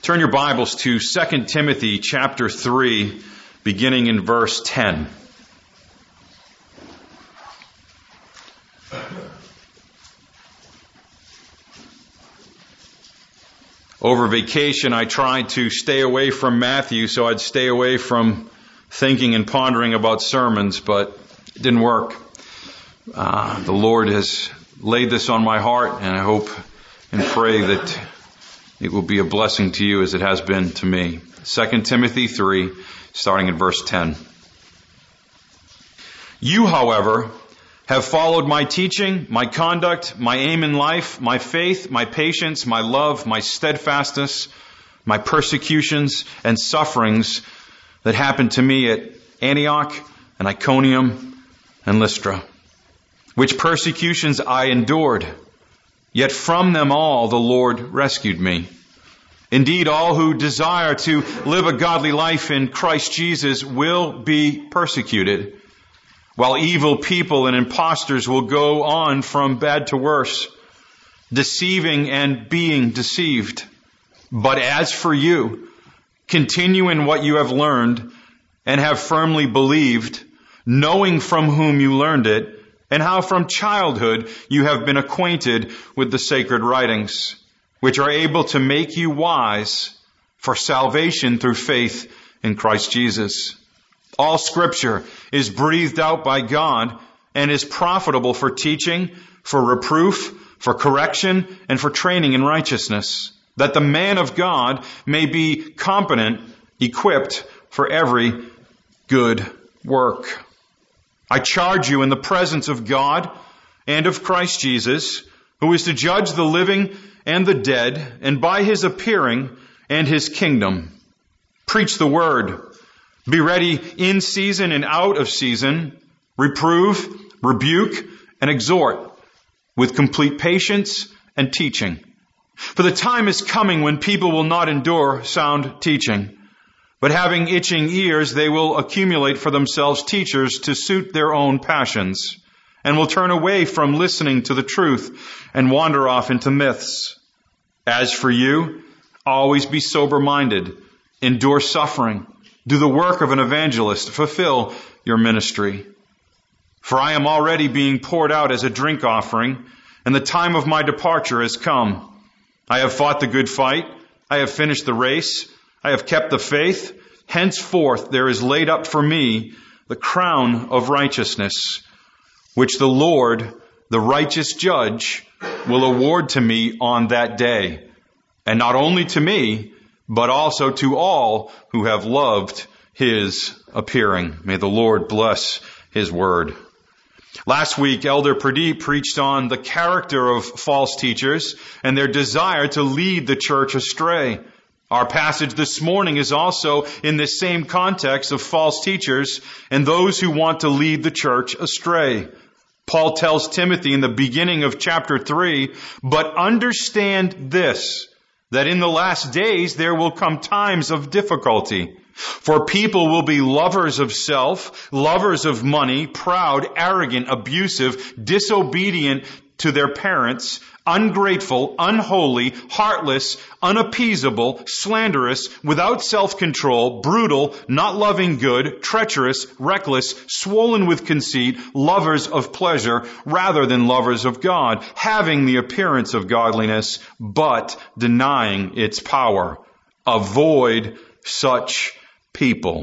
Turn your Bibles to 2 Timothy chapter 3, beginning in verse 10. Over vacation, I tried to stay away from Matthew so I'd stay away from thinking and pondering about sermons, but it didn't work. The Lord has laid this on my heart, and I hope and pray that it will be a blessing to you as it has been to me. 2 Timothy 3, starting at verse 10. You, however, have followed my teaching, my conduct, my aim in life, my faith, my patience, my love, my steadfastness, my persecutions and sufferings that happened to me at Antioch and Iconium and Lystra, which persecutions I endured. Yet from them all the Lord rescued me. Indeed, all who desire to live a godly life in Christ Jesus will be persecuted, while evil people and impostors will go on from bad to worse, deceiving and being deceived. But as for you, continue in what you have learned and have firmly believed, knowing from whom you learned it, and how from childhood you have been acquainted with the sacred writings, which are able to make you wise for salvation through faith in Christ Jesus. All Scripture is breathed out by God and is profitable for teaching, for reproof, for correction, and for training in righteousness, that the man of God may be competent, equipped for every good work. I charge you in the presence of God and of Christ Jesus, who is to judge the living and the dead, and by his appearing and his kingdom. Preach the word. Be ready in season and out of season. Reprove, rebuke, and exhort with complete patience and teaching. For the time is coming when people will not endure sound teaching, but having itching ears, they will accumulate for themselves teachers to suit their own passions, and will turn away from listening to the truth and wander off into myths. As for you, always be sober-minded, endure suffering, do the work of an evangelist, fulfill your ministry. For I am already being poured out as a drink offering, and the time of my departure has come. I have fought the good fight, I have finished the race, I have kept the faith. Henceforth there is laid up for me the crown of righteousness, which the Lord, the righteous judge, will award to me on that day. And not only to me, but also to all who have loved his appearing. May the Lord bless his word. Last week, Elder Pradeep preached on the character of false teachers and their desire to lead the church astray. Our passage this morning is also in the same context of false teachers and those who want to lead the church astray. Paul tells Timothy in the beginning of chapter 3, but understand this, that in the last days there will come times of difficulty. For people will be lovers of self, lovers of money, proud, arrogant, abusive, disobedient to their parents, ungrateful, unholy, heartless, unappeasable, slanderous, without self-control, brutal, not loving good, treacherous, reckless, swollen with conceit, lovers of pleasure rather than lovers of God, having the appearance of godliness, but denying its power. Avoid such people.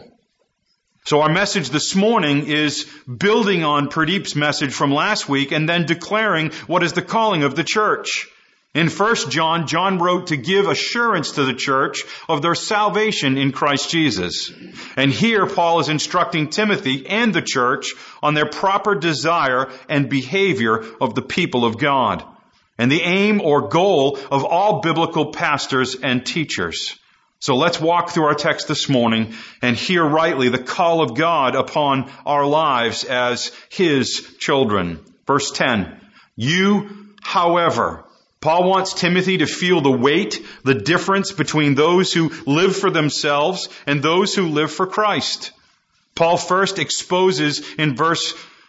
So our message this morning is building on Pradeep's message from last week and then declaring what is the calling of the church. In 1 John, John wrote to give assurance to the church of their salvation in Christ Jesus. And here Paul is instructing Timothy and the church on their proper desire and behavior of the people of God, and the aim or goal of all biblical pastors and teachers. So let's walk through our text this morning and hear rightly the call of God upon our lives as his children. Verse 10, you, however. Paul wants Timothy to feel the weight, the difference between those who live for themselves and those who live for Christ. Paul first exposes in verse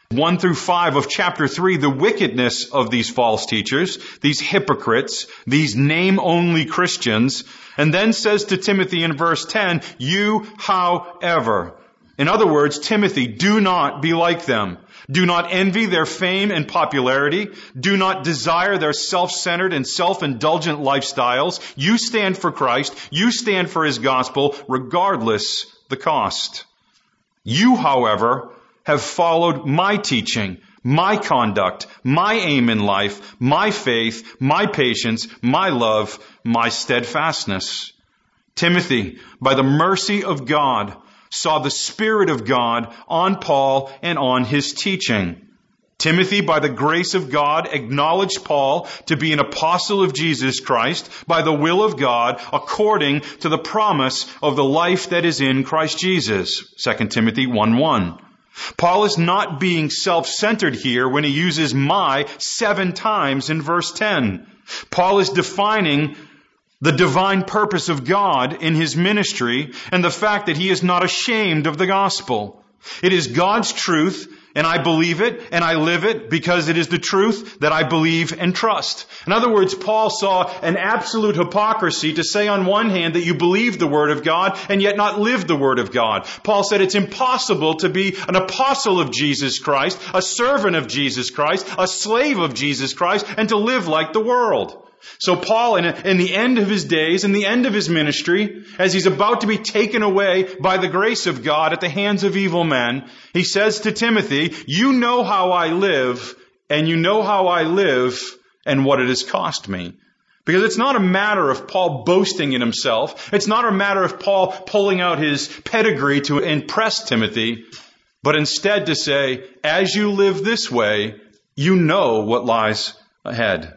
1 through 5 of chapter 3, the wickedness of these false teachers, these hypocrites, these name-only Christians, and then says to Timothy in verse 10, you, however. In other words, Timothy, do not be like them. Do not envy their fame and popularity. Do not desire their self-centered and self-indulgent lifestyles. You stand for Christ. You stand for His gospel, regardless the cost. You, however, have followed my teaching, my conduct, my aim in life, my faith, my patience, my love, my steadfastness. Timothy, by the mercy of God, saw the Spirit of God on Paul and on his teaching. Timothy, by the grace of God, acknowledged Paul to be an apostle of Jesus Christ by the will of God, according to the promise of the life that is in Christ Jesus. 2 Timothy 1:1. Paul is not being self-centered here when he uses my 7 times in verse 10. Paul is defining the divine purpose of God in his ministry and the fact that he is not ashamed of the gospel. It is God's truth, and I believe it, and I live it because it is the truth that I believe and trust. In other words, Paul saw an absolute hypocrisy to say on one hand that you believe the Word of God and yet not live the Word of God. Paul said it's impossible to be an apostle of Jesus Christ, a servant of Jesus Christ, a slave of Jesus Christ, and to live like the world. So Paul, in the end of his days, in the end of his ministry, as he's about to be taken away by the grace of God at the hands of evil men, he says to Timothy, you know how I live, and you know how I live, and what it has cost me. Because it's not a matter of Paul boasting in himself. It's not a matter of Paul pulling out his pedigree to impress Timothy, but instead to say, as you live this way, you know what lies ahead.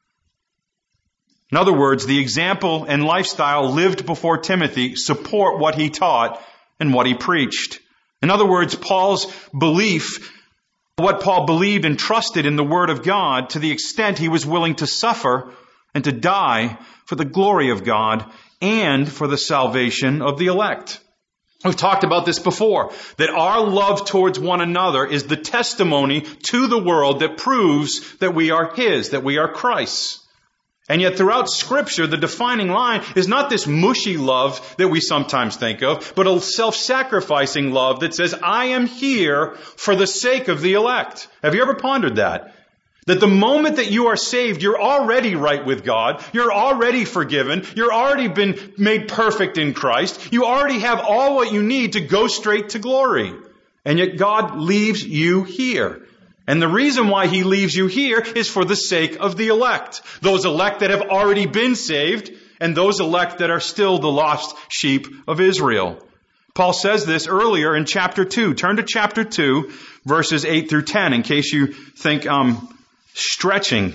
In other words, the example and lifestyle lived before Timothy support what he taught and what he preached. In other words, Paul's belief, what Paul believed and trusted in the Word of God to the extent he was willing to suffer and to die for the glory of God and for the salvation of the elect. We've talked about this before, that our love towards one another is the testimony to the world that proves that we are His, that we are Christ's. And yet throughout Scripture, the defining line is not this mushy love that we sometimes think of, but a self-sacrificing love that says, I am here for the sake of the elect. Have you ever pondered that? That the moment that you are saved, you're already right with God. You're already forgiven. You're already been made perfect in Christ. You already have all what you need to go straight to glory. And yet God leaves you here. And the reason why He leaves you here is for the sake of the elect. Those elect that have already been saved and those elect that are still the lost sheep of Israel. Paul says this earlier in chapter 2. Turn to chapter 2, verses 8 through 10, in case you think I'm stretching.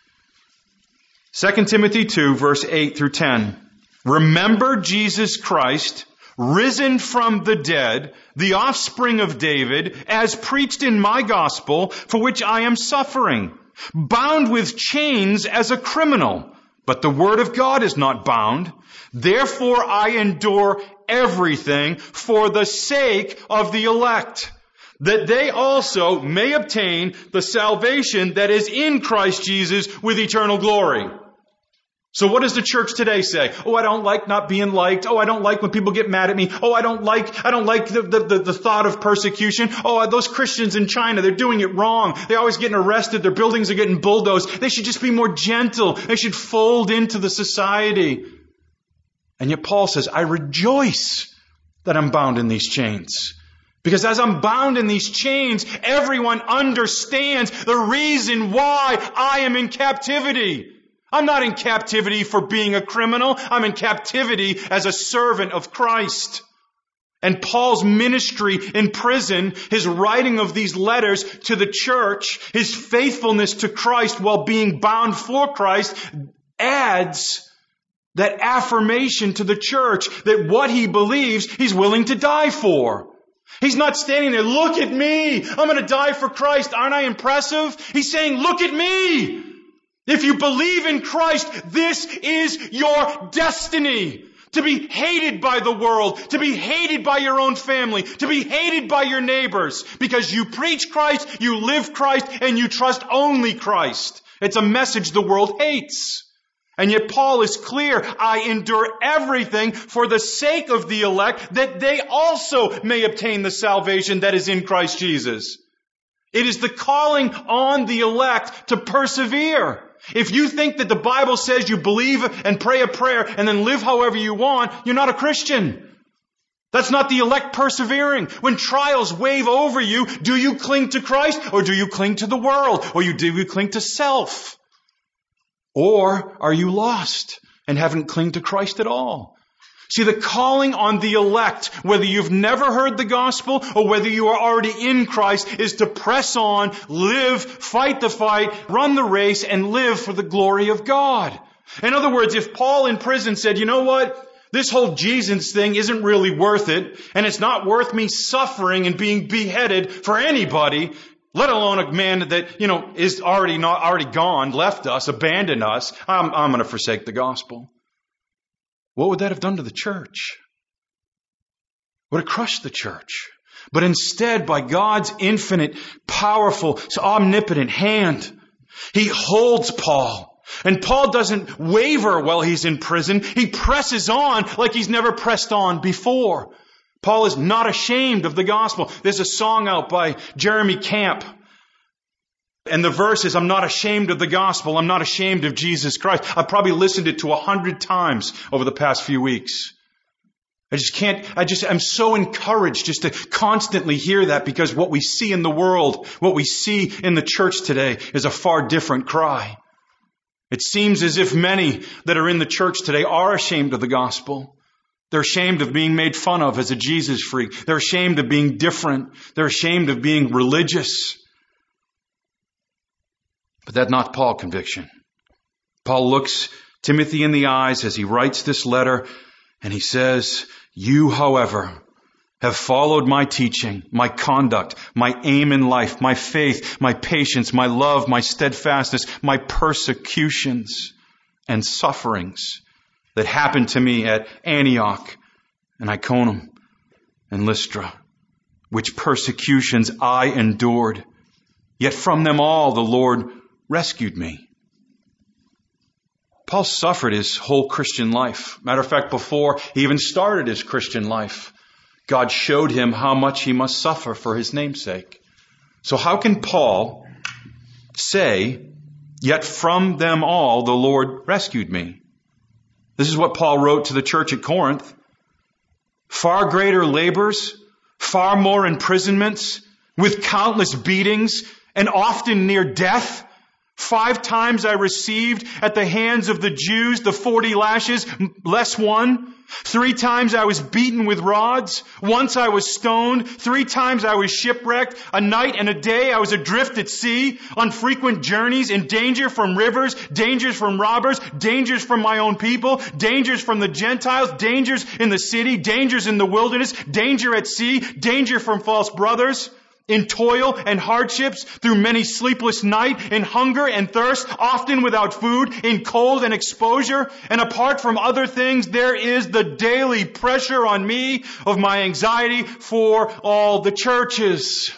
2 Timothy 2, verse 8 through 10. Remember Jesus Christ, risen from the dead, the offspring of David, as preached in my gospel, for which I am suffering, bound with chains as a criminal. But the word of God is not bound. Therefore I endure everything for the sake of the elect, that they also may obtain the salvation that is in Christ Jesus with eternal glory. So what does the church today say? Oh, I don't like not being liked. Oh, I don't like when people get mad at me. Oh, I don't like the thought of persecution. Oh, those Christians in China, they're doing it wrong. They're always getting arrested. Their buildings are getting bulldozed. They should just be more gentle. They should fold into the society. And yet Paul says, I rejoice that I'm bound in these chains. Because as I'm bound in these chains, everyone understands the reason why I am in captivity. I'm not in captivity for being a criminal. I'm in captivity as a servant of Christ. And Paul's ministry in prison, his writing of these letters to the church, his faithfulness to Christ while being bound for Christ, adds that affirmation to the church that what he believes, he's willing to die for. He's not standing there, look at me. I'm going to die for Christ. Aren't I impressive? He's saying, look at me. If you believe in Christ, this is your destiny. to be hated by the world, to be hated by your own family, to be hated by your neighbors, because you preach Christ, you live Christ, and you trust only Christ. It's a message the world hates. And yet Paul is clear, I endure everything for the sake of the elect, that they also may obtain the salvation that is in Christ Jesus. It is the calling on the elect to persevere. If you think that the Bible says you believe and pray a prayer and then live however you want, you're not a Christian. That's not the elect persevering. When trials wave over you, do you cling to Christ or do you cling to the world? Or do you cling to self? Or are you lost and haven't clung to Christ at all? See, the calling on the elect, whether you've never heard the gospel or whether you are already in Christ, is to press on, live, fight the fight, run the race, and live for the glory of God. In other words, if Paul in prison said, you know what? This whole Jesus thing isn't really worth it, and it's not worth me suffering and being beheaded for anybody, let alone a man that, is already gone, left us, abandoned us. I'm going to forsake the gospel. What would that have done to the church? Would have crushed the church. But instead, by God's infinite, powerful, omnipotent hand, He holds Paul. And Paul doesn't waver while he's in prison. He presses on like he's never pressed on before. Paul is not ashamed of the gospel. There's a song out by Jeremy Camp. And the verse is, I'm not ashamed of the gospel. I'm not ashamed of Jesus Christ. I've probably listened it to 100 times over the past few weeks. I'm so encouraged just to constantly hear that, because what we see in the world, what we see in the church today is a far different cry. It seems as if many that are in the church today are ashamed of the gospel. They're ashamed of being made fun of as a Jesus freak. They're ashamed of being different. They're ashamed of being religious. But that's not Paul's conviction. Paul looks Timothy in the eyes as he writes this letter, and he says, you, however, have followed my teaching, my conduct, my aim in life, my faith, my patience, my love, my steadfastness, my persecutions and sufferings that happened to me at Antioch and Iconium and Lystra, which persecutions I endured. Yet from them all the Lord rescued me. Paul suffered his whole Christian life. Matter of fact, before he even started his Christian life, God showed him how much he must suffer for his name's sake. So how can Paul say, yet from them all the Lord rescued me? This is what Paul wrote to the church at Corinth. Far greater labors, far more imprisonments, with countless beatings, and often near death. 5 times I received at the hands of the Jews the 40 lashes, less one. 3 times I was beaten with rods. Once I was stoned. 3 times I was shipwrecked. A night and a day I was adrift at sea, on frequent journeys, in danger from rivers, dangers from robbers, dangers from my own people, dangers from the Gentiles, dangers in the city, dangers in the wilderness, danger at sea, danger from false brothers. In toil and hardships, through many sleepless nights, in hunger and thirst, often without food, in cold and exposure. And apart from other things, there is the daily pressure on me of my anxiety for all the churches.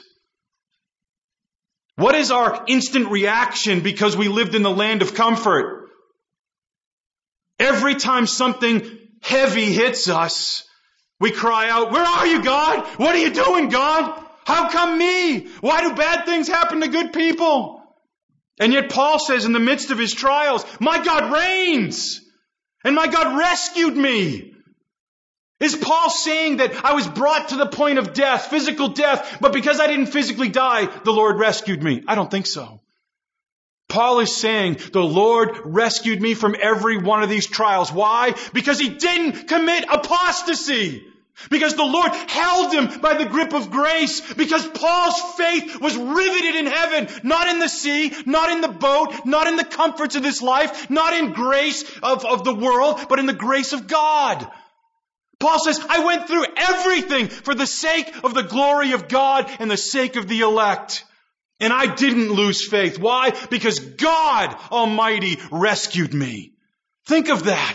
What is our instant reaction because we lived in the land of comfort? Every time something heavy hits us, we cry out, where are you, God? What are you doing, God? How come me? Why do bad things happen to good people? And yet Paul says in the midst of his trials, my God reigns and my God rescued me. Is Paul saying that I was brought to the point of death, physical death, but because I didn't physically die, the Lord rescued me? I don't think so. Paul is saying the Lord rescued me from every one of these trials. Why? Because he didn't commit apostasy. Because the Lord held him by the grip of grace. Because Paul's faith was riveted in heaven. Not in the sea, not in the boat, not in the comforts of this life, not in grace of the world, but in the grace of God. Paul says, I went through everything for the sake of the glory of God and the sake of the elect. And I didn't lose faith. Why? Because God Almighty rescued me. Think of that.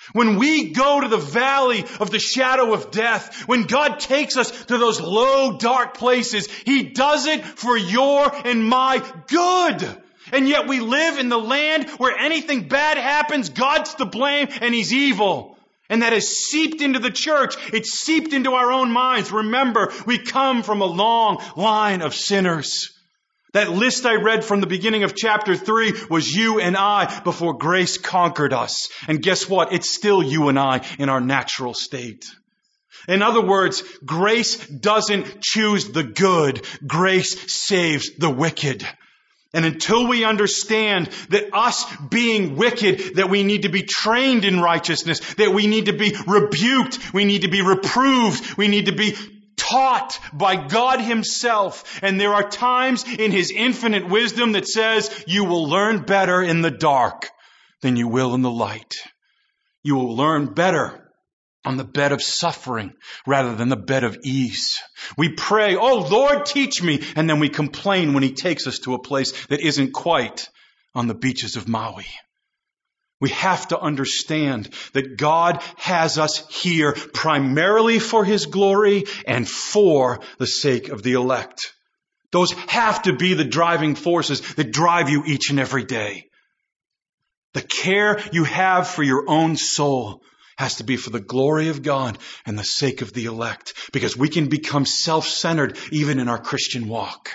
When we go to the valley of the shadow of death, when God takes us to those low, dark places, He does it for your and my good. And yet we live in the land where anything bad happens, God's to blame and He's evil. And that has seeped into the church. It's seeped into our own minds. Remember, we come from a long line of sinners. That list I read from the beginning of chapter 3 was you and I before grace conquered us. And guess what? It's still you and I in our natural state. In other words, grace doesn't choose the good. Grace saves the wicked. And until we understand that us being wicked, that we need to be trained in righteousness, that we need to be rebuked, we need to be reproved, we need to be taught by God Himself. And there are times in His infinite wisdom that says, you will learn better in the dark than you will in the light. You will learn better on the bed of suffering rather than the bed of ease. We pray, oh Lord, teach me. And then we complain when He takes us to a place that isn't quite on the beaches of Maui. We have to understand that God has us here primarily for His glory and for the sake of the elect. Those have to be the driving forces that drive you each and every day. The care you have for your own soul has to be for the glory of God and the sake of the elect, because we can become self-centered even in our Christian walk.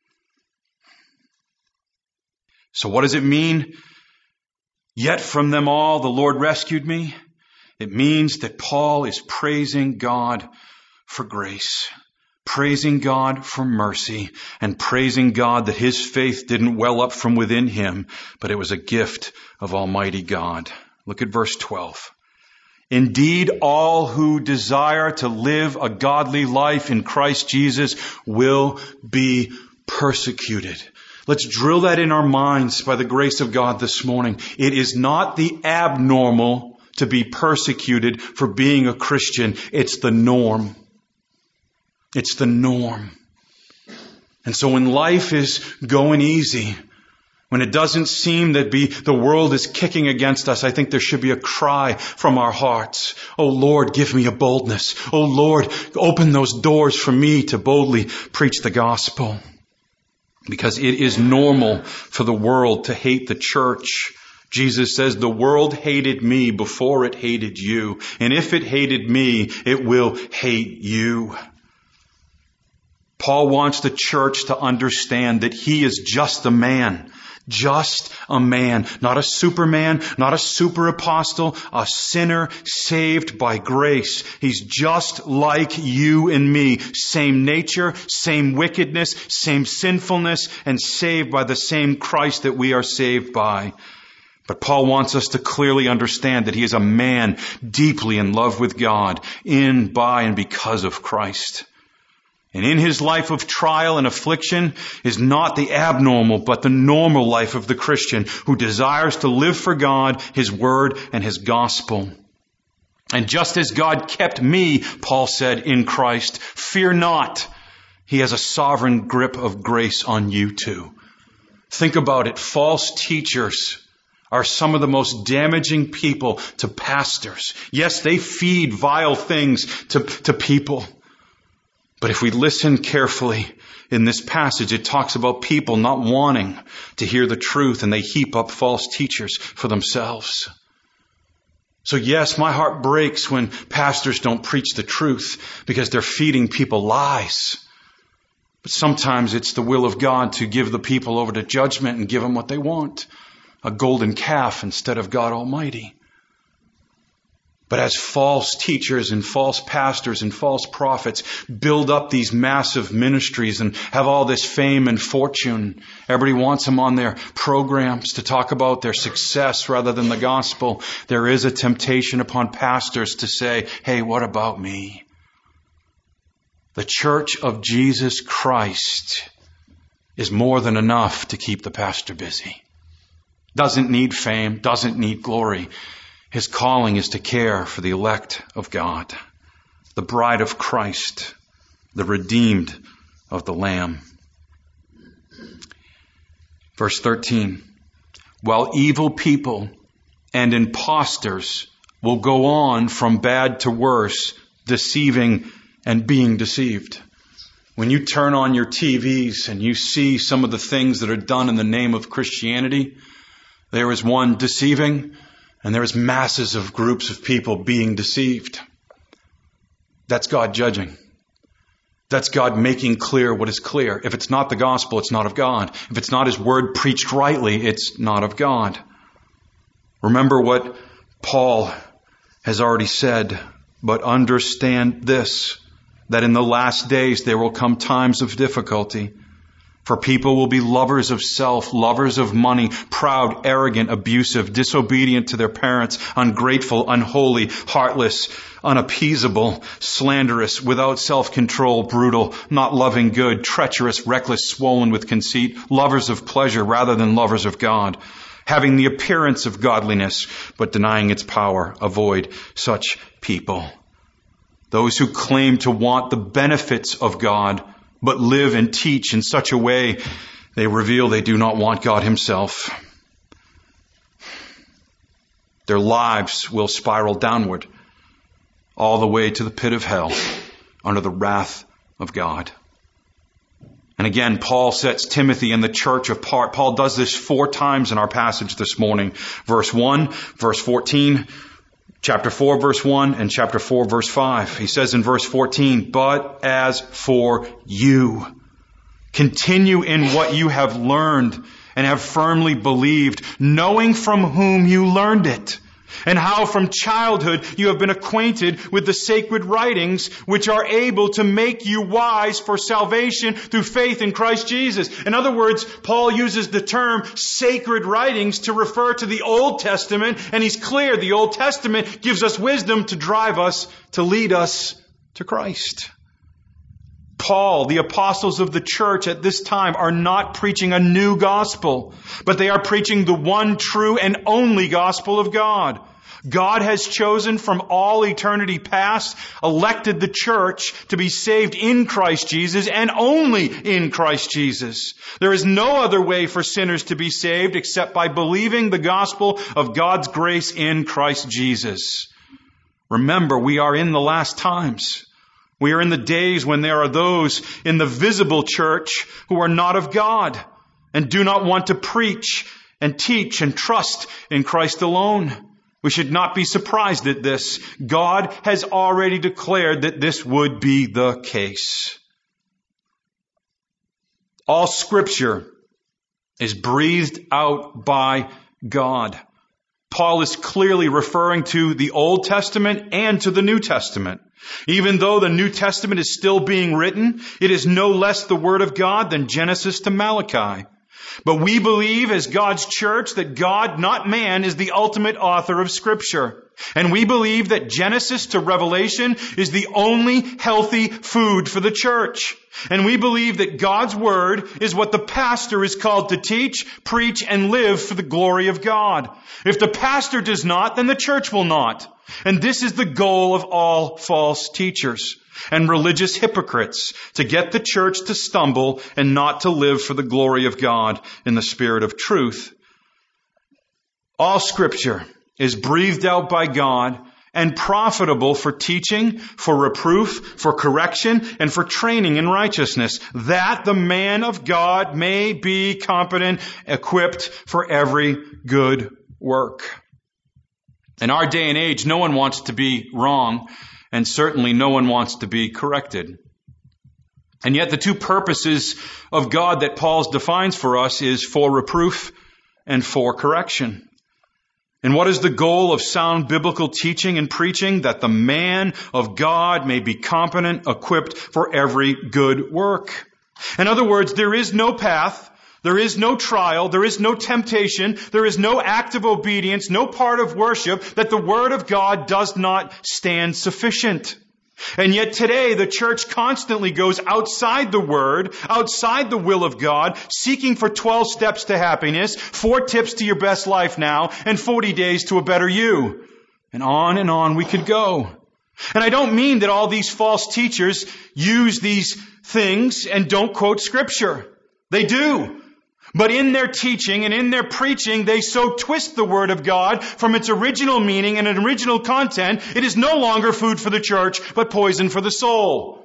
So what does it mean? Yet from them all the Lord rescued me. It means that Paul is praising God for grace, praising God for mercy, and praising God that his faith didn't well up from within him, but it was a gift of Almighty God. Look at verse 12. Indeed, all who desire to live a godly life in Christ Jesus will be persecuted. Let's drill that in our minds by the grace of God this morning. It is not the abnormal to be persecuted for being a Christian. It's the norm. It's the norm. And so when life is going easy, when it doesn't seem that the world is kicking against us, I think there should be a cry from our hearts. Oh Lord, give me a boldness. Oh Lord, open those doors for me to boldly preach the gospel. Because it is normal for the world to hate the church. Jesus says, the world hated me before it hated you. And if it hated me, it will hate you. Paul wants the church to understand that he is just a man. Just a man, not a superman, not a super apostle, a sinner saved by grace. He's just like you and me. Same nature, same wickedness, same sinfulness, and saved by the same Christ that we are saved by. But Paul wants us to clearly understand that he is a man deeply in love with God, in, by, and because of Christ. And in his life of trial and affliction is not the abnormal, but the normal life of the Christian who desires to live for God, His Word, and His gospel. And just as God kept me, Paul said, in Christ, fear not. He has a sovereign grip of grace on you too. Think about it. False teachers are some of the most damaging people to pastors. Yes, they feed vile things to people. But if we listen carefully in this passage, it talks about people not wanting to hear the truth, and they heap up false teachers for themselves. So yes, my heart breaks when pastors don't preach the truth because they're feeding people lies. But sometimes it's the will of God to give the people over to judgment and give them what they want. A golden calf instead of God Almighty. But as false teachers and false pastors and false prophets build up these massive ministries and have all this fame and fortune, everybody wants them on their programs to talk about their success rather than the gospel. There is a temptation upon pastors to say, hey, what about me? The church of Jesus Christ is more than enough to keep the pastor busy. Doesn't need fame, doesn't need glory. His calling is to care for the elect of God, the bride of Christ, the redeemed of the Lamb. Verse 13, while evil people and impostors will go on from bad to worse, deceiving and being deceived. When you turn on your TVs and you see some of the things that are done in the name of Christianity, there is one deceiving and there is masses of groups of people being deceived. That's God judging. That's God making clear what is clear. If it's not the gospel, it's not of God. If it's not His word preached rightly, it's not of God. Remember what Paul has already said, but understand this, that in the last days there will come times of difficulty. For people will be lovers of self, lovers of money, proud, arrogant, abusive, disobedient to their parents, ungrateful, unholy, heartless, unappeasable, slanderous, without self-control, brutal, not loving good, treacherous, reckless, swollen with conceit, lovers of pleasure rather than lovers of God, having the appearance of godliness, but denying its power. Avoid such people. Those who claim to want the benefits of God, but live and teach in such a way, they reveal they do not want God Himself. Their lives will spiral downward, all the way to the pit of hell, under the wrath of God. And again, Paul sets Timothy and the church apart. Paul does this 4 times in our passage this morning. Verse 1, verse 14, chapter 4, verse 1, and chapter 4, verse 5. He says in verse 14, "But as for you, continue in what you have learned and have firmly believed, knowing from whom you learned it, and how from childhood you have been acquainted with the sacred writings, which are able to make you wise for salvation through faith in Christ Jesus." In other words, Paul uses the term sacred writings to refer to the Old Testament, and he's clear the Old Testament gives us wisdom to drive us, to lead us to Christ. Paul, the apostles of the church at this time, are not preaching a new gospel, but they are preaching the one true and only gospel of God. God has chosen from all eternity past, elected the church to be saved in Christ Jesus and only in Christ Jesus. There is no other way for sinners to be saved except by believing the gospel of God's grace in Christ Jesus. Remember, we are in the last times. We are in the days when there are those in the visible church who are not of God and do not want to preach and teach and trust in Christ alone. We should not be surprised at this. God has already declared that this would be the case. All Scripture is breathed out by God. Paul is clearly referring to the Old Testament and to the New Testament. Even though the New Testament is still being written, it is no less the Word of God than Genesis to Malachi. But we believe as God's church that God, not man, is the ultimate author of Scripture. And we believe that Genesis to Revelation is the only healthy food for the church. And we believe that God's Word is what the pastor is called to teach, preach, and live for the glory of God. If the pastor does not, then the church will not. And this is the goal of all false teachers and religious hypocrites, to get the church to stumble and not to live for the glory of God in the spirit of truth. All Scripture is breathed out by God and profitable for teaching, for reproof, for correction, and for training in righteousness, that the man of God may be competent, equipped for every good work. In our day and age, no one wants to be wrong, and certainly no one wants to be corrected. And yet the two purposes of God that Paul defines for us is for reproof and for correction. And what is the goal of sound biblical teaching and preaching? That the man of God may be competent, equipped for every good work. In other words, there is no path, there is no trial, there is no temptation, there is no act of obedience, no part of worship that the Word of God does not stand sufficient. And yet today the church constantly goes outside the Word, outside the will of God, seeking for 12 steps to happiness, 4 tips to your best life now, and 40 days to a better you. And on we could go. And I don't mean that all these false teachers use these things and don't quote Scripture. They do. But in their teaching and in their preaching, they so twist the Word of God from its original meaning and original content, it is no longer food for the church, but poison for the soul.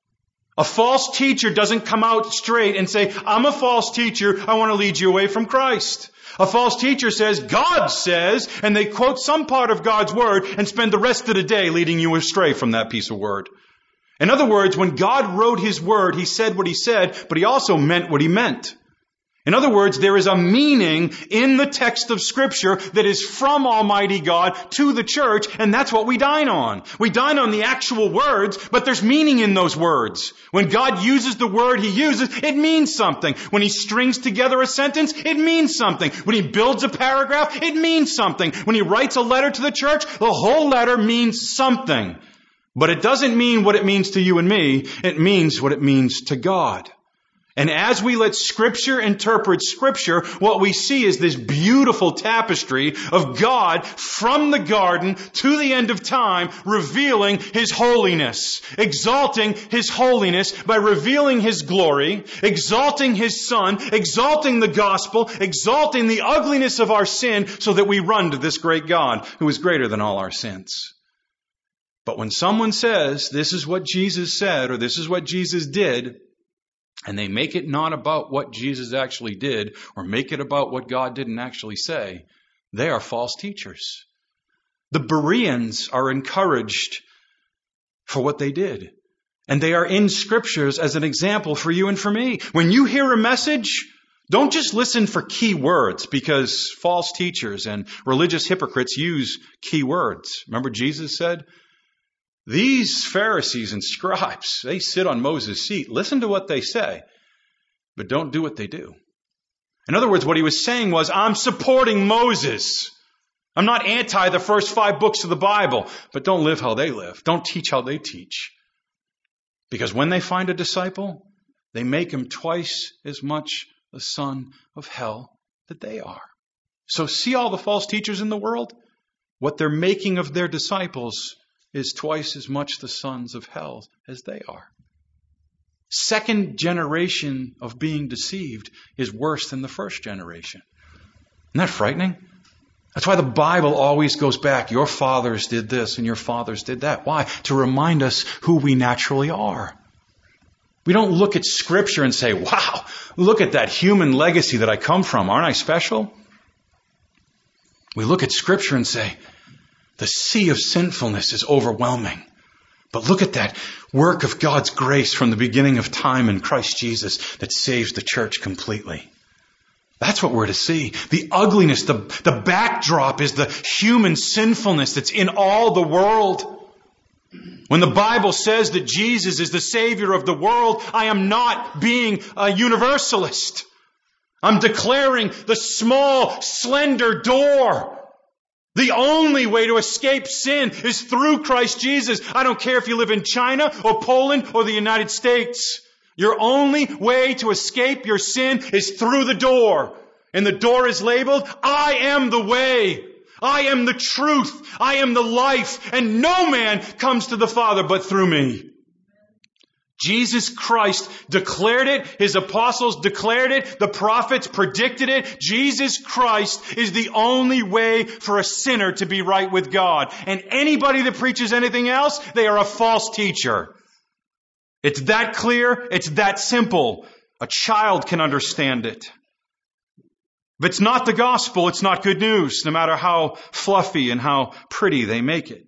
A false teacher doesn't come out straight and say, I'm a false teacher, I want to lead you away from Christ. A false teacher says, God says, and they quote some part of God's Word and spend the rest of the day leading you astray from that piece of Word. In other words, when God wrote His Word, He said what He said, but He also meant what He meant. In other words, there is a meaning in the text of Scripture that is from Almighty God to the church, and that's what we dine on. We dine on the actual words, but there's meaning in those words. When God uses the word He uses, it means something. When He strings together a sentence, it means something. When He builds a paragraph, it means something. When He writes a letter to the church, the whole letter means something. But it doesn't mean what it means to you and me. It means what it means to God. And as we let Scripture interpret Scripture, what we see is this beautiful tapestry of God from the garden to the end of time, revealing His holiness, exalting His holiness by revealing His glory, exalting His Son, exalting the gospel, exalting the ugliness of our sin, so that we run to this great God who is greater than all our sins. But when someone says, this is what Jesus said, or this is what Jesus did, and they make it not about what Jesus actually did, or make it about what God didn't actually say, they are false teachers. The Bereans are encouraged for what they did. And they are in Scriptures as an example for you and for me. When you hear a message, don't just listen for key words, because false teachers and religious hypocrites use key words. Remember Jesus said, these Pharisees and scribes, they sit on Moses' seat. Listen to what they say, but don't do what they do. In other words, what He was saying was, I'm supporting Moses. I'm not anti the first 5 books of the Bible, but don't live how they live. Don't teach how they teach. Because when they find a disciple, they make him twice as much a son of hell that they are. So see all the false teachers in the world? What they're making of their disciples is twice as much the sons of hell as they are. Second generation of being deceived is worse than the first generation. Isn't that frightening? That's why the Bible always goes back. Your fathers did this and your fathers did that. Why? To remind us who we naturally are. We don't look at Scripture and say, wow, look at that human legacy that I come from. Aren't I special? We look at Scripture and say, the sea of sinfulness is overwhelming. But look at that work of God's grace from the beginning of time in Christ Jesus that saves the church completely. That's what we're to see. The ugliness, the backdrop is the human sinfulness that's in all the world. When the Bible says that Jesus is the Savior of the world, I am not being a universalist. I'm declaring the small, slender door. The only way to escape sin is through Christ Jesus. I don't care if you live in China or Poland or the United States. Your only way to escape your sin is through the door. And the door is labeled, I am the way. I am the truth. I am the life. And no man comes to the Father but through me. Jesus Christ declared it. His apostles declared it. The prophets predicted it. Jesus Christ is the only way for a sinner to be right with God. And anybody that preaches anything else, they are a false teacher. It's that clear. It's that simple. A child can understand it. If it's not the gospel, it's not good news, no matter how fluffy and how pretty they make it.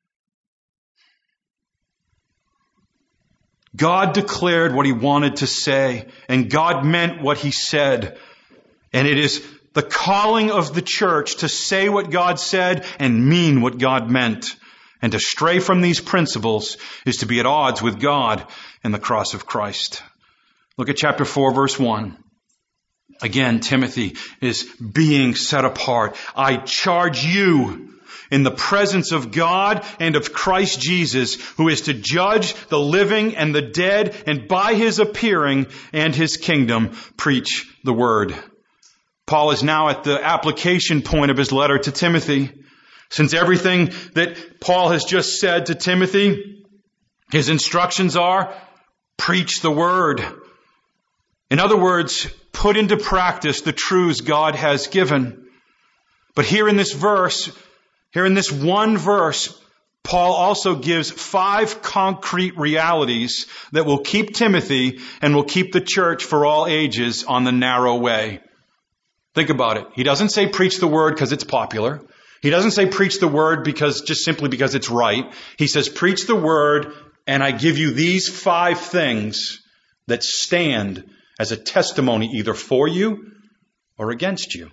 God declared what He wanted to say, and God meant what He said. And it is the calling of the church to say what God said and mean what God meant. And to stray from these principles is to be at odds with God and the cross of Christ. Look at chapter 4, verse 1. Again, Timothy is being set apart. I charge you in the presence of God and of Christ Jesus, who is to judge the living and the dead, and by His appearing and His kingdom, preach the word. Paul is now at the application point of his letter to Timothy. Since everything that Paul has just said to Timothy, his instructions are, preach the word. In other words, put into practice the truths God has given. But here in this one verse, Paul also gives 5 concrete realities that will keep Timothy and will keep the church for all ages on the narrow way. Think about it. He doesn't say preach the word because it's popular. He doesn't say preach the word simply because it's right. He says preach the word, and I give you these 5 things that stand as a testimony either for you or against you.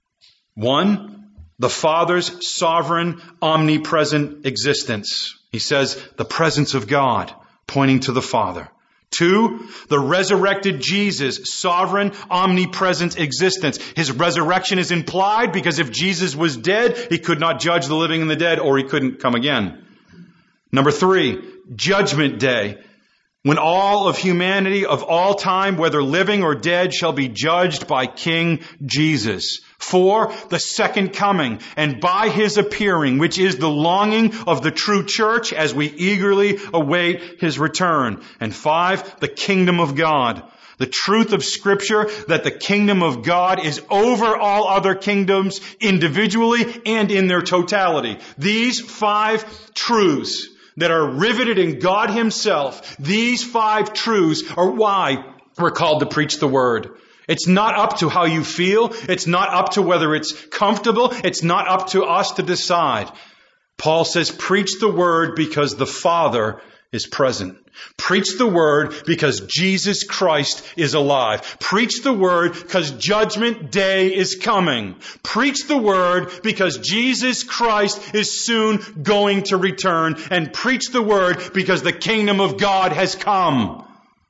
1, the Father's sovereign, omnipresent existence. He says the presence of God, pointing to the Father. 2, the resurrected Jesus' sovereign, omnipresent existence. His resurrection is implied because if Jesus was dead, he could not judge the living and the dead, or he couldn't come again. Number 3, judgment day, when all of humanity of all time, whether living or dead, shall be judged by King Jesus. 4, the second coming, and by his appearing, which is the longing of the true church as we eagerly await his return. And 5, the kingdom of God. The truth of Scripture that the kingdom of God is over all other kingdoms individually and in their totality. These 5 truths that are riveted in God himself, these 5 truths are why we're called to preach the word. It's not up to how you feel. It's not up to whether it's comfortable. It's not up to us to decide. Paul says, preach the word because the Father is present. Preach the word because Jesus Christ is alive. Preach the word because judgment day is coming. Preach the word because Jesus Christ is soon going to return. And preach the word because the kingdom of God has come.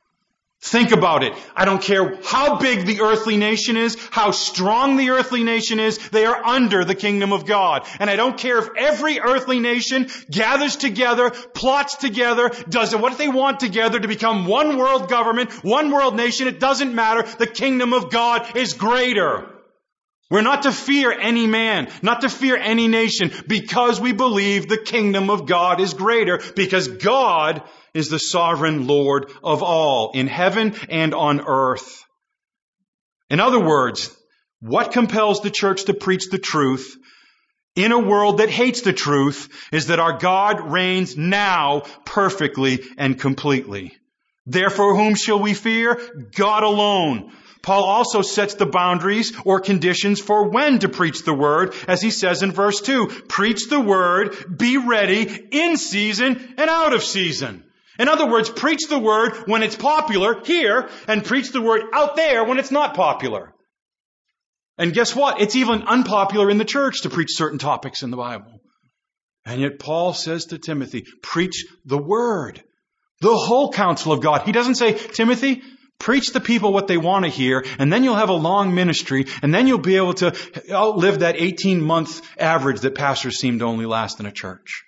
Think about it. I don't care how big the earthly nation is, how strong the earthly nation is, they are under the kingdom of God. And I don't care if every earthly nation gathers together, plots together, does what they want together to become one world government, one world nation. It doesn't matter. The kingdom of God is greater. We're not to fear any man, not to fear any nation, because we believe the kingdom of God is greater, because God is the sovereign Lord of all, in heaven and on earth. In other words, what compels the church to preach the truth in a world that hates the truth is that our God reigns now perfectly and completely. Therefore, whom shall we fear? God alone. Paul also sets the boundaries or conditions for when to preach the word, as he says in verse 2, preach the word, be ready in season and out of season. In other words, preach the word when it's popular here, and preach the word out there when it's not popular. And guess what? It's even unpopular in the church to preach certain topics in the Bible. And yet Paul says to Timothy, preach the word, the whole counsel of God. He doesn't say, Timothy, preach the people what they want to hear, and then you'll have a long ministry, and then you'll be able to outlive that 18-month average that pastors seem to only last in a church.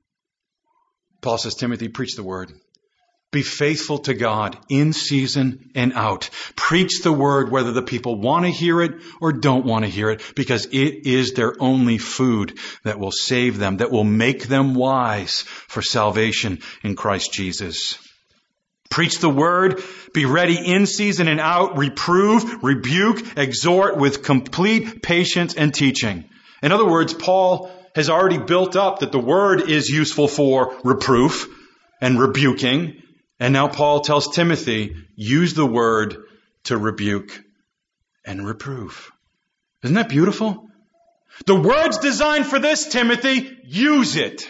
Paul says, Timothy, preach the word. Be faithful to God in season and out. Preach the word whether the people want to hear it or don't want to hear it, because it is their only food that will save them, that will make them wise for salvation in Christ Jesus. Preach the word, be ready in season and out, reprove, rebuke, exhort with complete patience and teaching. In other words, Paul has already built up that the word is useful for reproof and rebuking. And now Paul tells Timothy, use the word to rebuke and reprove. Isn't that beautiful? The word's designed for this, Timothy. Use it.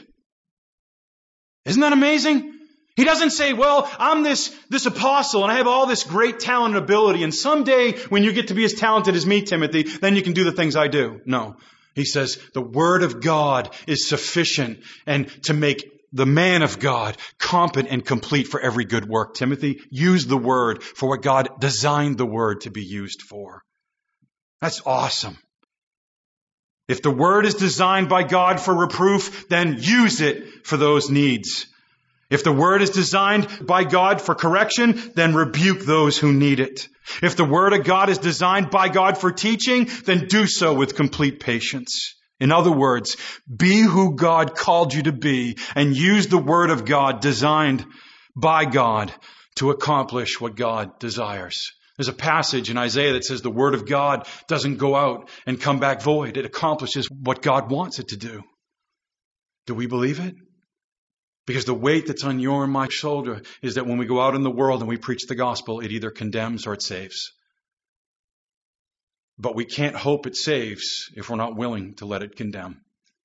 Isn't that amazing? He doesn't say, well, I'm this apostle and I have all this great talent and ability, and someday when you get to be as talented as me, Timothy, then you can do the things I do. No. He says the word of God is sufficient and to make the man of God competent and complete for every good work. Timothy, use the word for what God designed the word to be used for. That's awesome. If the word is designed by God for reproof, then use it for those needs. If the word is designed by God for correction, then rebuke those who need it. If the word of God is designed by God for teaching, then do so with complete patience. In other words, be who God called you to be and use the word of God designed by God to accomplish what God desires. There's a passage in Isaiah that says the word of God doesn't go out and come back void. It accomplishes what God wants it to do. Do we believe it? Because the weight that's on your and my shoulder is that when we go out in the world and we preach the gospel, it either condemns or it saves. But we can't hope it saves if we're not willing to let it condemn.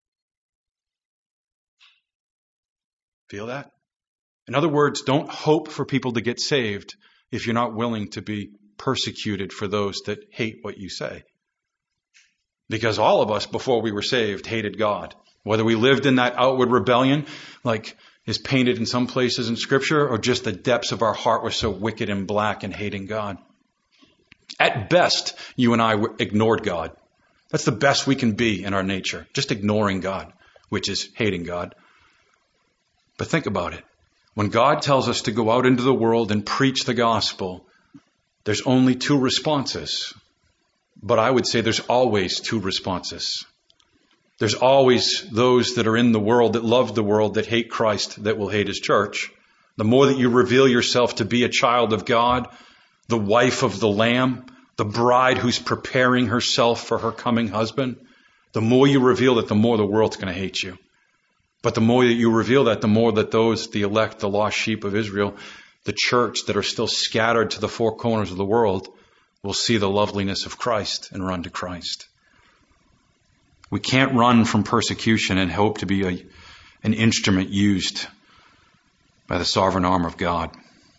Feel that? In other words, don't hope for people to get saved if you're not willing to be persecuted for those that hate what you say. Because all of us, before we were saved, hated God. Whether we lived in that outward rebellion, like is painted in some places in Scripture, or just the depths of our heart were so wicked and black and hating God. At best, you and I ignored God. That's the best we can be in our nature. Just ignoring God, which is hating God. But think about it. When God tells us to go out into the world and preach the gospel, there's only two responses. But I would say there's always two responses. There's always those that are in the world, that love the world, that hate Christ, that will hate His church. The more that you reveal yourself to be a child of God, the wife of the Lamb, the bride who's preparing herself for her coming husband, the more you reveal that, the more the world's going to hate you. But the more that you reveal that, the more that those, the elect, the lost sheep of Israel, the church that are still scattered to the four corners of the world, will see the loveliness of Christ and run to Christ. We can't run from persecution and hope to be an instrument used by the sovereign arm of God.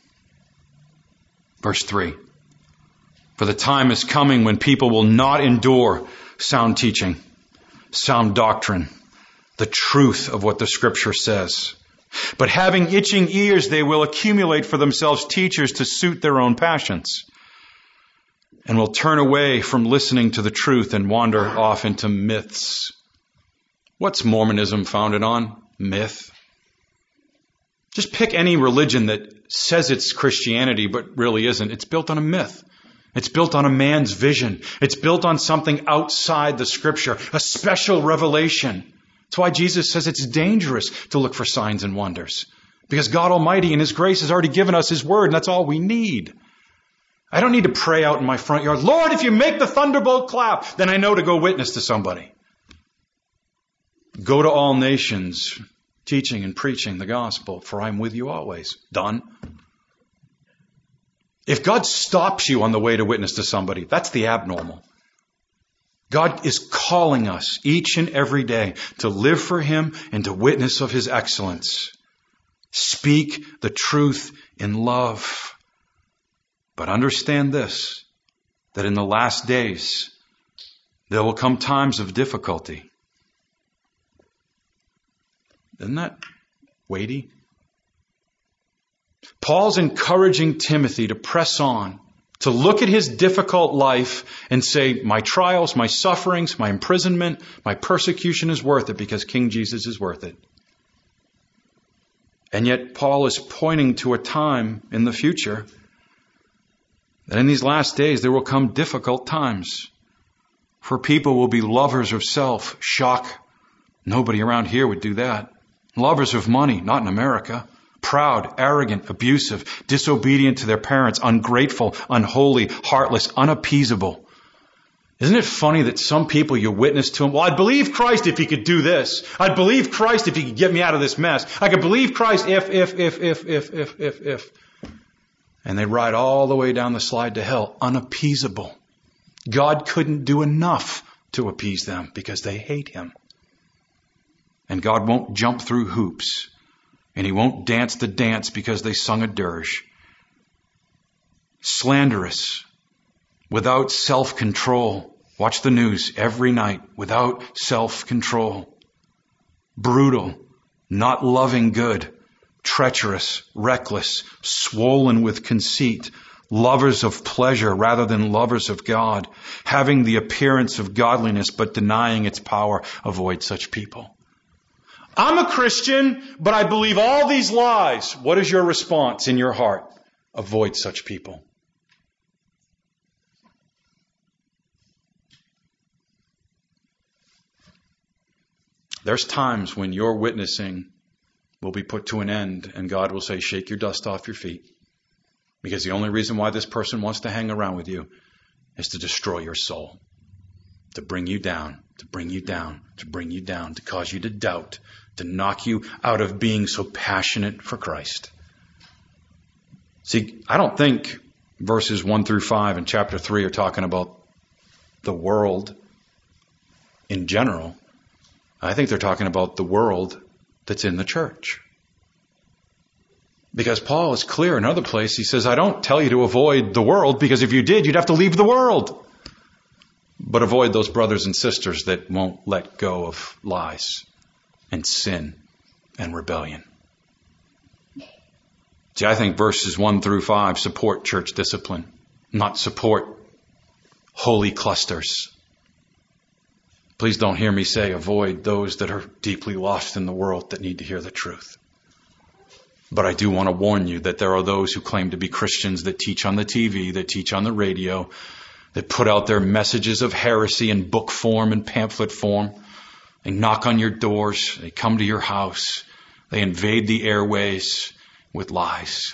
Verse 3. For the time is coming when people will not endure sound teaching, sound doctrine, the truth of what the Scripture says. But having itching ears, they will accumulate for themselves teachers to suit their own passions, and will turn away from listening to the truth and wander off into myths. What's Mormonism founded on? Myth. Just pick any religion that says it's Christianity but really isn't. It's built on a myth. It's built on a man's vision. It's built on something outside the Scripture, a special revelation. That's why Jesus says it's dangerous to look for signs and wonders. Because God Almighty in His grace has already given us His Word, and that's all we need. I don't need to pray out in my front yard, Lord, if you make the thunderbolt clap, then I know to go witness to somebody. Go to all nations, teaching and preaching the gospel, for I'm with you always. Done. If God stops you on the way to witness to somebody, that's the abnormal. God is calling us each and every day to live for Him and to witness of His excellence. Speak the truth in love. But understand this, that in the last days, there will come times of difficulty. Isn't that weighty? Paul's encouraging Timothy to press on, to look at his difficult life and say, my trials, my sufferings, my imprisonment, my persecution is worth it because King Jesus is worth it. And yet Paul is pointing to a time in the future that in these last days there will come difficult times. For people will be lovers of self. Shock. Nobody around here would do that. Lovers of money, not in America. Proud, arrogant, abusive, disobedient to their parents, ungrateful, unholy, heartless, unappeasable. Isn't it funny that some people you witness to them, well, I'd believe Christ if He could do this. I'd believe Christ if He could get me out of this mess. I could believe Christ if. And they ride all the way down the slide to hell, unappeasable. God couldn't do enough to appease them because they hate Him. And God won't jump through hoops. And He won't dance the dance because they sung a dirge. Slanderous, without self-control. Watch the news every night. Without self-control. Brutal, not loving good. Treacherous, reckless, swollen with conceit. Lovers of pleasure rather than lovers of God. Having the appearance of godliness but denying its power. Avoid such people. I'm a Christian, but I believe all these lies. What is your response in your heart? Avoid such people. There's times when your witnessing will be put to an end and God will say, shake your dust off your feet. Because the only reason why this person wants to hang around with you is to destroy your soul. To bring you down, to bring you down, to bring you down, to cause you to doubt, to knock you out of being so passionate for Christ. See, I don't think verses 1 through 5 in chapter 3 are talking about the world in general. I think they're talking about the world that's in the church. Because Paul is clear in another place. He says, I don't tell you to avoid the world, because if you did, you'd have to leave the world. But avoid those brothers and sisters that won't let go of lies and sin and rebellion. See, I think verses 1 through 5 support church discipline, not support holy clusters. Please don't hear me say avoid those that are deeply lost in the world that need to hear the truth. But I do want to warn you that there are those who claim to be Christians that teach on the TV, that teach on the radio, that put out their messages of heresy in book form and pamphlet form. They knock on your doors. They come to your house. They invade the airways with lies.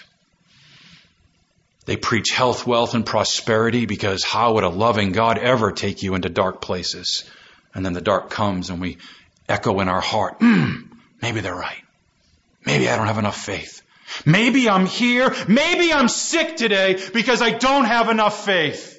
They preach health, wealth, and prosperity, because how would a loving God ever take you into dark places? And then the dark comes and we echo in our heart, maybe they're right. Maybe I don't have enough faith. Maybe I'm here. Maybe I'm sick today because I don't have enough faith.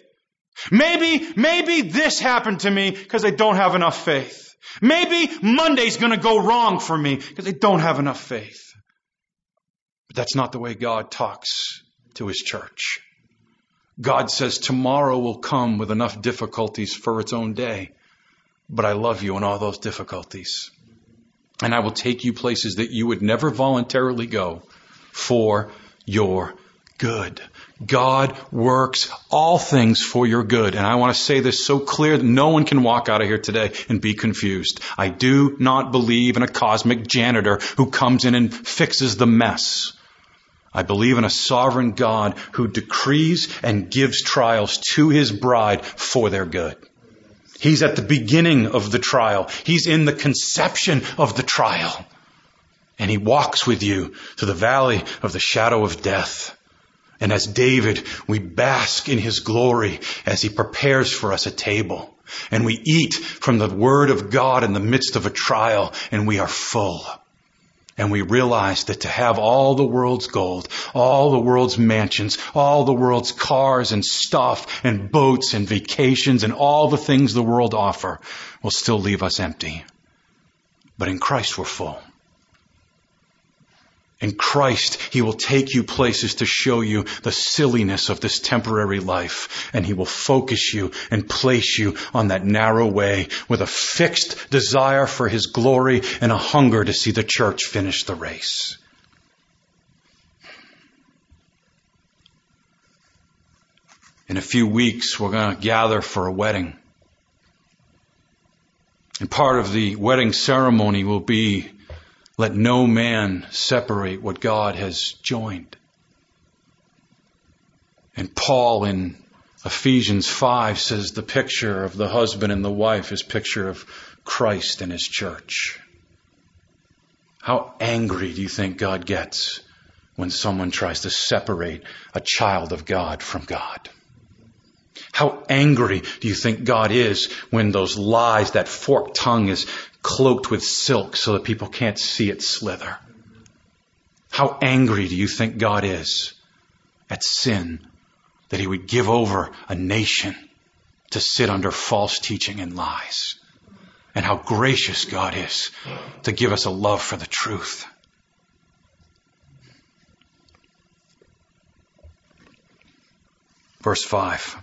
Maybe this happened to me because I don't have enough faith. Maybe Monday's going to go wrong for me because I don't have enough faith. But that's not the way God talks to His church. God says tomorrow will come with enough difficulties for its own day. But I love you in all those difficulties. And I will take you places that you would never voluntarily go for your good. God works all things for your good. And I want to say this so clear that no one can walk out of here today and be confused. I do not believe in a cosmic janitor who comes in and fixes the mess. I believe in a sovereign God who decrees and gives trials to His bride for their good. He's at the beginning of the trial. He's in the conception of the trial. And He walks with you to the valley of the shadow of death. And as David, we bask in His glory as He prepares for us a table. And we eat from the Word of God in the midst of a trial, and we are full. And we realize that to have all the world's gold, all the world's mansions, all the world's cars and stuff and boats and vacations and all the things the world offer will still leave us empty. But in Christ we're full. In Christ, He will take you places to show you the silliness of this temporary life. And He will focus you and place you on that narrow way with a fixed desire for His glory and a hunger to see the church finish the race. In a few weeks, we're going to gather for a wedding. And part of the wedding ceremony will be, let no man separate what God has joined. And Paul in Ephesians 5 says the picture of the husband and the wife is a picture of Christ and His church. How angry do you think God gets when someone tries to separate a child of God from God? How angry do you think God is when those lies, that forked tongue is cloaked with silk so that people can't see it slither? How angry do you think God is at sin, that He would give over a nation to sit under false teaching and lies? And how gracious God is to give us a love for the truth. Verse 5.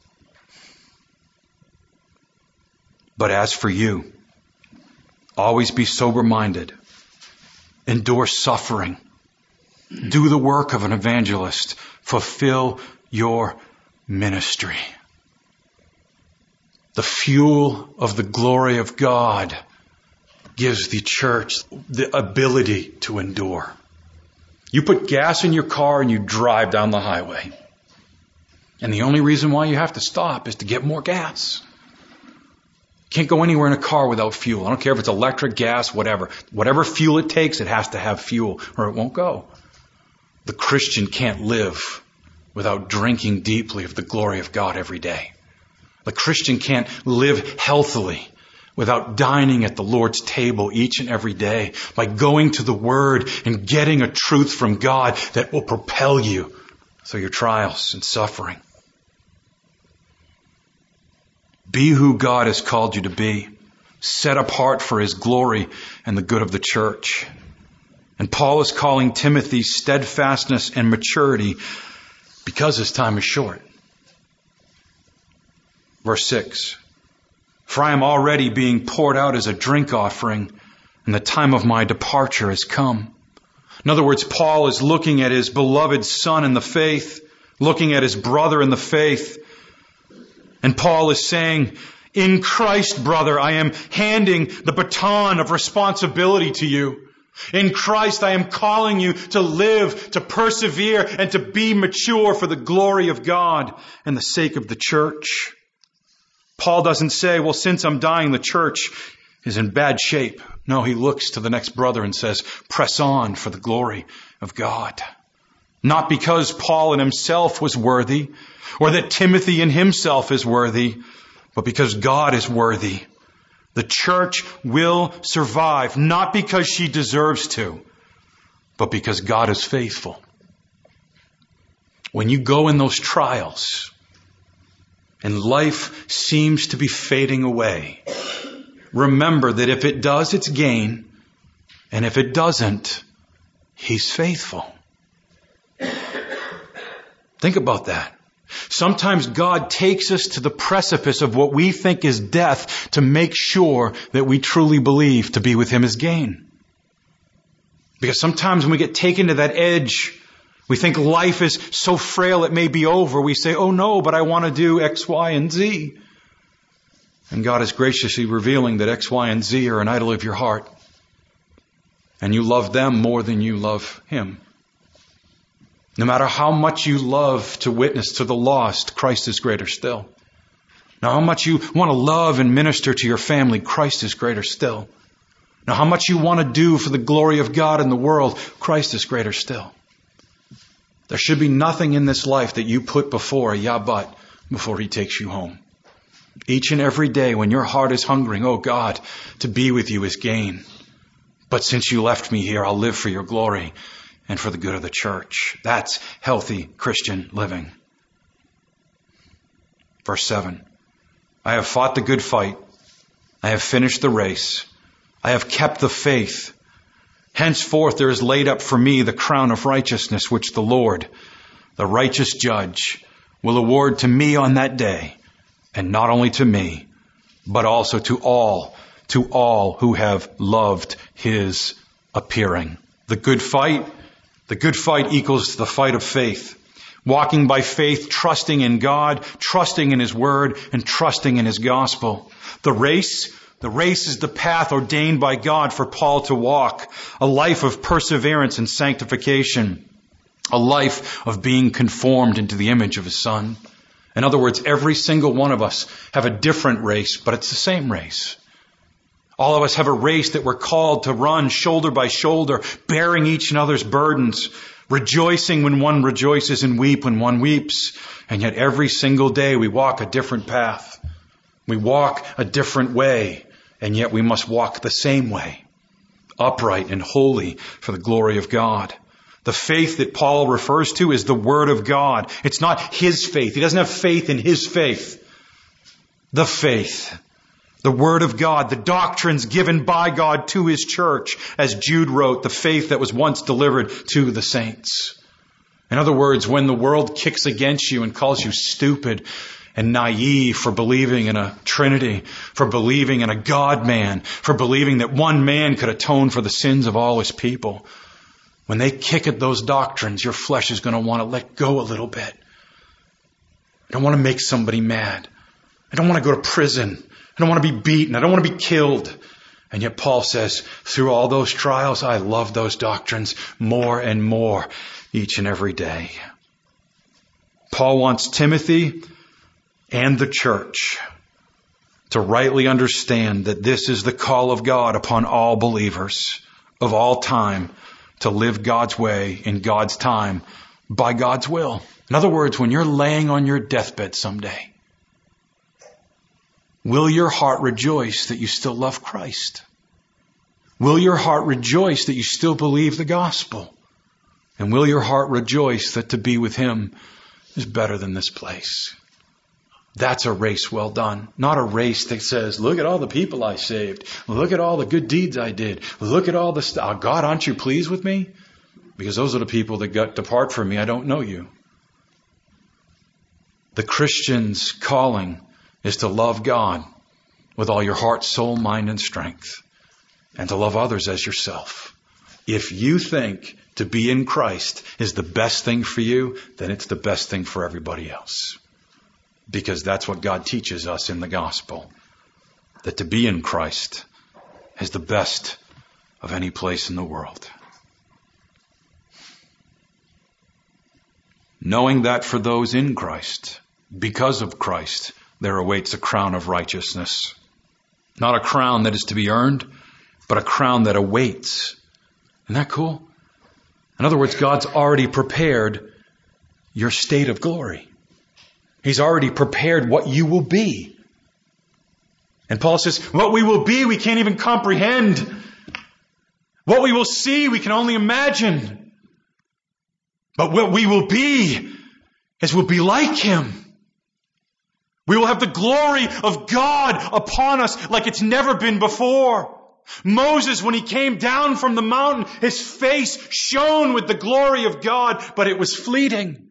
But as for you, always be sober-minded, endure suffering, do the work of an evangelist, fulfill your ministry. The fuel of the glory of God gives the church the ability to endure. You put gas in your car and you drive down the highway. And the only reason why you have to stop is to get more gas. Can't go anywhere in a car without fuel. I don't care if it's electric, gas, whatever. Whatever fuel it takes, it has to have fuel or it won't go. The Christian can't live without drinking deeply of the glory of God every day. The Christian can't live healthily without dining at the Lord's table each and every day, by going to the Word and getting a truth from God that will propel you through your trials and suffering. Be who God has called you to be, set apart for His glory and the good of the church. And Paul is calling Timothy steadfastness and maturity because his time is short. Verse 6, for I am already being poured out as a drink offering, and the time of my departure has come. In other words, Paul is looking at his beloved son in the faith, looking at his brother in the faith. And Paul is saying, in Christ, brother, I am handing the baton of responsibility to you. In Christ, I am calling you to live, to persevere, and to be mature for the glory of God and the sake of the church. Paul doesn't say, well, since I'm dying, the church is in bad shape. No, he looks to the next brother and says, press on for the glory of God. Not because Paul in himself was worthy, or that Timothy in himself is worthy, but because God is worthy. The church will survive, not because she deserves to, but because God is faithful. When you go in those trials, and life seems to be fading away, remember that if it does, it's gain. And if it doesn't, He's faithful. Think about that. Sometimes God takes us to the precipice of what we think is death to make sure that we truly believe to be with Him is gain. Because sometimes when we get taken to that edge, we think life is so frail it may be over. We say, oh no, but I want to do X, Y, and Z. And God is graciously revealing that X, Y, and Z are an idol of your heart. And you love them more than you love Him. No matter how much you love to witness to the lost, Christ is greater still. Now how much you want to love and minister to your family, Christ is greater still. Now how much you want to do for the glory of God in the world, Christ is greater still. There should be nothing in this life that you put before a yeah but before He takes you home. Each and every day when your heart is hungering, oh God, to be with you is gain. But since you left me here, I'll live for your glory and for the good of the church. That's healthy Christian living. Verse 7, I have fought the good fight. I have finished the race. I have kept the faith. Henceforth there is laid up for me the crown of righteousness, which the Lord, the righteous judge, will award to me on that day, and not only to me, but also to all who have loved His appearing. The good fight equals the fight of faith. Walking by faith, trusting in God, trusting in His Word, and trusting in His gospel. The race is the path ordained by God for Paul to walk. A life of perseverance and sanctification. A life of being conformed into the image of His Son. In other words, every single one of us have a different race, but it's the same race. All of us have a race that we're called to run shoulder by shoulder, bearing each other's burdens, rejoicing when one rejoices and weep when one weeps. And yet every single day we walk a different path. We walk a different way, and yet we must walk the same way, upright and holy for the glory of God. The faith that Paul refers to is the Word of God. It's not his faith. He doesn't have faith in his faith. The faith. The Word of God, the doctrines given by God to His church, as Jude wrote, the faith that was once delivered to the saints. In other words, when the world kicks against you and calls you stupid and naive for believing in a Trinity, for believing in a God-man, for believing that one man could atone for the sins of all His people, when they kick at those doctrines, your flesh is going to want to let go a little bit. I don't want to make somebody mad. I don't want to go to prison. I don't want to be beaten. I don't want to be killed. And yet Paul says, through all those trials, I love those doctrines more and more each and every day. Paul wants Timothy and the church to rightly understand that this is the call of God upon all believers of all time to live God's way in God's time by God's will. In other words, when you're laying on your deathbed someday, will your heart rejoice that you still love Christ? Will your heart rejoice that you still believe the gospel? And will your heart rejoice that to be with Him is better than this place? That's a race well done. Not a race that says, look at all the people I saved. Look at all the good deeds I did. Look at all the stuff. Oh, God, aren't you pleased with me? Because those are the people that got depart from me. I don't know you. The Christian's calling is to love God with all your heart, soul, mind, and strength. And to love others as yourself. If you think to be in Christ is the best thing for you, then it's the best thing for everybody else. Because that's what God teaches us in the gospel. That to be in Christ is the best of any place in the world. Knowing that for those in Christ, because of Christ, there awaits a crown of righteousness. Not a crown that is to be earned, but a crown that awaits. Isn't that cool? In other words, God's already prepared your state of glory. He's already prepared what you will be. And Paul says, what we will be, we can't even comprehend. What we will see, we can only imagine. But what we will be is we'll be like Him. We will have the glory of God upon us like it's never been before. Moses, when he came down from the mountain, his face shone with the glory of God, but it was fleeting.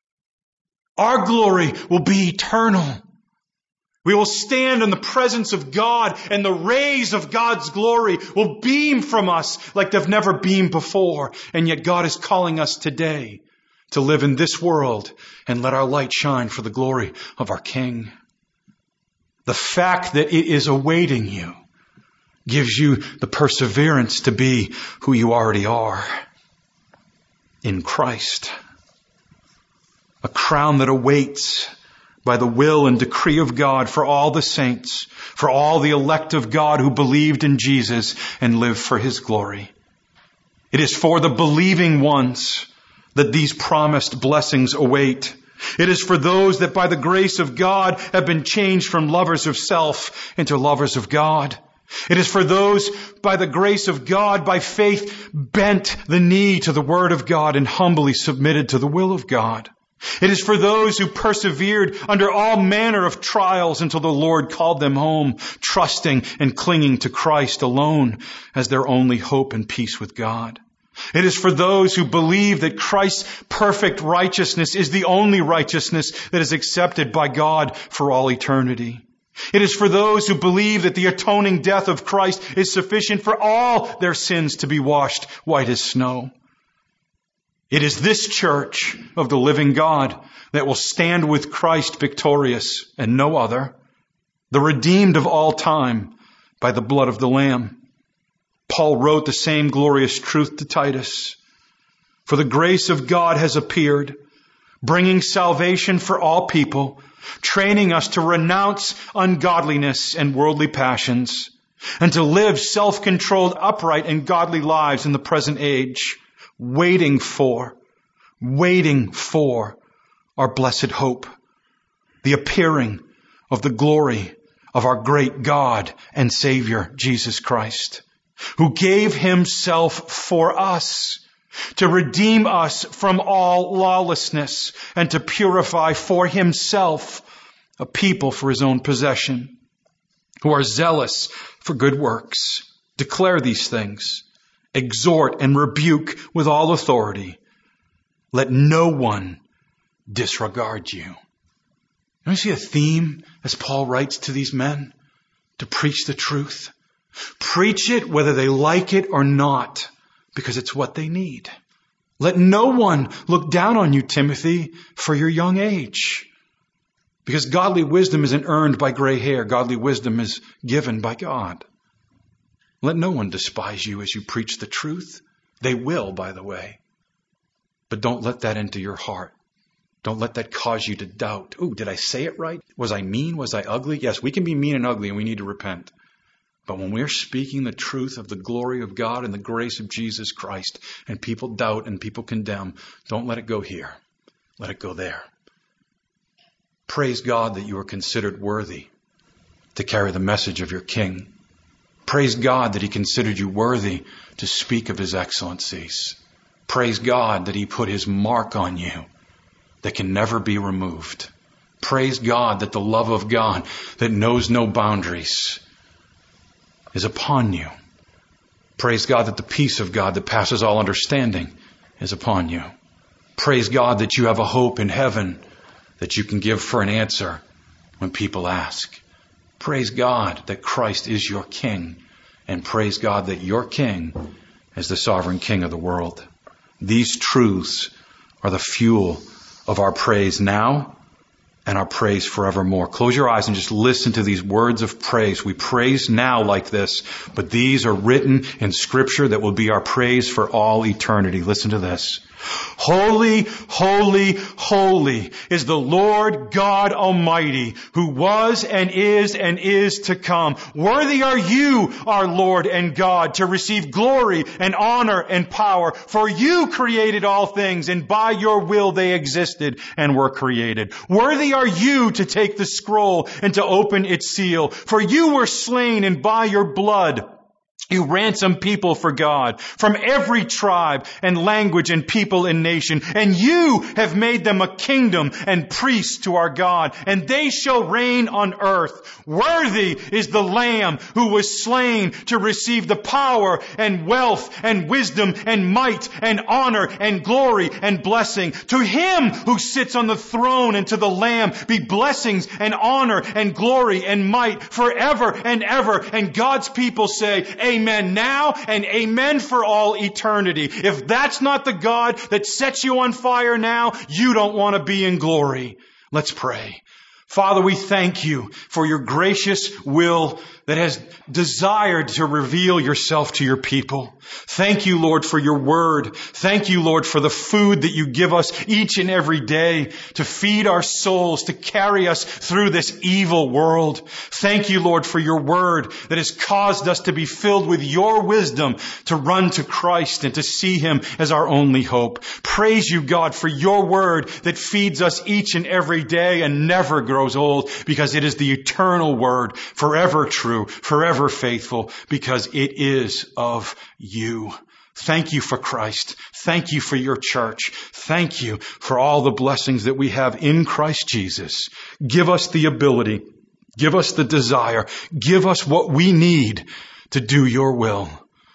Our glory will be eternal. We will stand in the presence of God, and the rays of God's glory will beam from us like they've never beamed before. And yet God is calling us today to live in this world and let our light shine for the glory of our King. The fact that it is awaiting you gives you the perseverance to be who you already are in Christ. A crown that awaits by the will and decree of God for all the saints, for all the elect of God who believed in Jesus and lived for His glory. It is for the believing ones that these promised blessings await. It is for those that by the grace of God have been changed from lovers of self into lovers of God. It is for those, by the grace of God, by faith, bent the knee to the Word of God and humbly submitted to the will of God. It is for those who persevered under all manner of trials until the Lord called them home, trusting and clinging to Christ alone as their only hope and peace with God. It is for those who believe that Christ's perfect righteousness is the only righteousness that is accepted by God for all eternity. It is for those who believe that the atoning death of Christ is sufficient for all their sins to be washed white as snow. It is this church of the living God that will stand with Christ victorious and no other, the redeemed of all time by the blood of the Lamb. Paul wrote the same glorious truth to Titus. For the grace of God has appeared, bringing salvation for all people, training us to renounce ungodliness and worldly passions, and to live self-controlled, upright, and godly lives in the present age, waiting for our blessed hope, the appearing of the glory of our great God and Savior, Jesus Christ, who gave Himself for us to redeem us from all lawlessness and to purify for Himself a people for His own possession, who are zealous for good works. Declare these things. Exhort and rebuke with all authority. Let no one disregard you. Don't you see a theme as Paul writes to these men? To preach the truth. Preach it whether they like it or not, because it's what they need. Let no one look down on you, Timothy, for your young age. Because godly wisdom isn't earned by gray hair. Godly wisdom is given by God. Let no one despise you as you preach the truth. They will, by the way. But don't let that into your heart. Don't let that cause you to doubt. Ooh, did I say it right? Was I mean? Was I ugly? Yes, we can be mean and ugly and we need to repent. But when we're speaking the truth of the glory of God and the grace of Jesus Christ, and people doubt and people condemn, don't let it go here. Let it go there. Praise God that you are considered worthy to carry the message of your King. Praise God that He considered you worthy to speak of His excellencies. Praise God that He put His mark on you that can never be removed. Praise God that the love of God that knows no boundaries is upon you. Praise God that the peace of God that passes all understanding is upon you. Praise God that you have a hope in heaven that you can give for an answer when people ask. Praise God that Christ is your King, and praise God that your King is the sovereign King of the world. These truths are the fuel of our praise now and our praise forevermore. Close your eyes and just listen to these words of praise. We praise now like this, but these are written in Scripture that will be our praise for all eternity. Listen to this. Holy, holy, holy is the Lord God Almighty, who was and is to come. Worthy are you, our Lord and God, to receive glory and honor and power. For you created all things, and by your will they existed and were created. Worthy are you to take the scroll and to open its seal. For you were slain, and by your blood you ransom people for God from every tribe and language and people and nation. And you have made them a kingdom and priests to our God, and they shall reign on earth. Worthy is the Lamb who was slain to receive the power and wealth and wisdom and might and honor and glory and blessing. To Him who sits on the throne and to the Lamb be blessings and honor and glory and might forever and ever. And God's people say, Amen now and amen for all eternity. If that's not the God that sets you on fire now, you don't want to be in glory. Let's pray. Father, we thank you for your gracious will that has desired to reveal yourself to your people. Thank you, Lord, for your word. Thank you, Lord, for the food that you give us each and every day to feed our souls, to carry us through this evil world. Thank you, Lord, for your word that has caused us to be filled with your wisdom to run to Christ and to see Him as our only hope. Praise you, God, for your word that feeds us each and every day and never grows old, because it is the eternal word, forever true, forever faithful, because it is of you. Thank you for Christ. Thank you for your church. Thank you for all the blessings that we have in Christ Jesus. Give us the ability. Give us the desire. Give us what we need to do your will.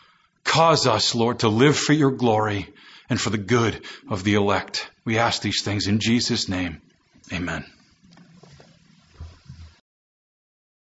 Cause us, Lord, to live for your glory and for the good of the elect. We ask these things in Jesus' name. Amen.